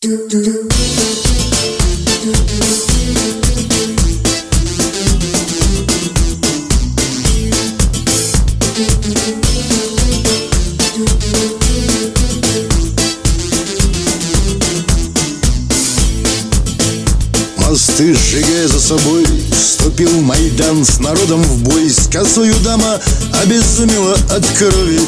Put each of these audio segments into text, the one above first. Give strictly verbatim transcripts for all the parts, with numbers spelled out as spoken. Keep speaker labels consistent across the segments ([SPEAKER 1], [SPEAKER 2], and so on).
[SPEAKER 1] Мосты сжигая за собой, вступил Майдан с народом в бой. С косою дама обезумела от крови.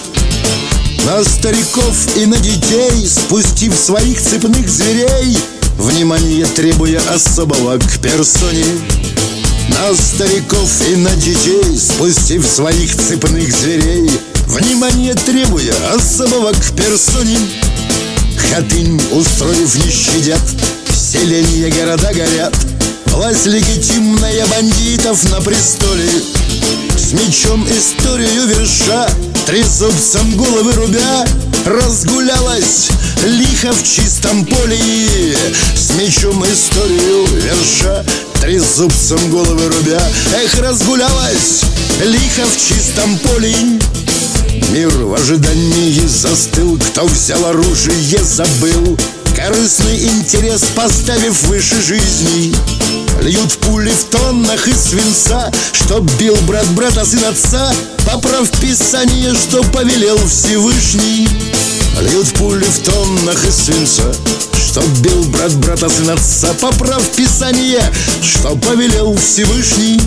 [SPEAKER 1] На стариков и на детей, спустив своих цепных зверей, внимание требуя особого к персоне. На стариков и на детей, спустив своих цепных зверей, внимание требуя особого к персоне. Хатынь устроив не щадят, селения города горят. Власть легитимная бандитов на престоле, с мечом историю верша, трезубцем головы рубя, разгулялась лихо в чистом поле. С мечом историю верша, трезубцем головы рубя, эх, разгулялась лихо в чистом поле. Мир в ожидании застыл, кто взял оружие, забыл корыстный интерес, поставив выше жизни. Льют пули в тоннах из свинца, чтоб бил брат брата, сын отца, поправ писание, что повелел Всевышний. Льют пули в тоннах из свинца, чтоб бил брат брата, сын отца, поправ писание, что повелел Всевышний.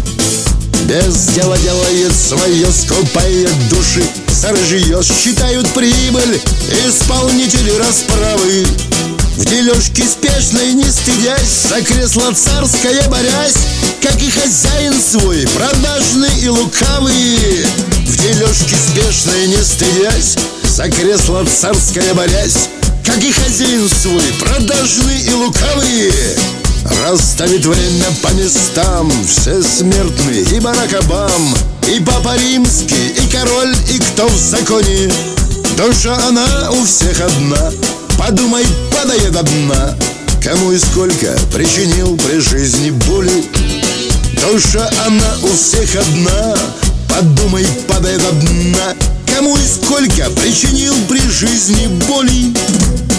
[SPEAKER 1] Без дела делает свое, скупает души за ржье, считают прибыль исполнители расправы. В дележке спешной не стыдясь, за кресло царское борясь, как и хозяин свой, продажный и лукавый. В дележке спешной не стыдясь, за кресло царское борясь, как и хозяин свой, продажный и лукавый. Расставит время по местам все смертные, и Барак Обам, и Папа Римский, и король, и кто в законе. Душа она у всех одна, подумай, падая до дна. Кому и сколько причинил при жизни боли. Душа она у всех одна, подумай, падая до дна. Кому и сколько причинил при жизни боли.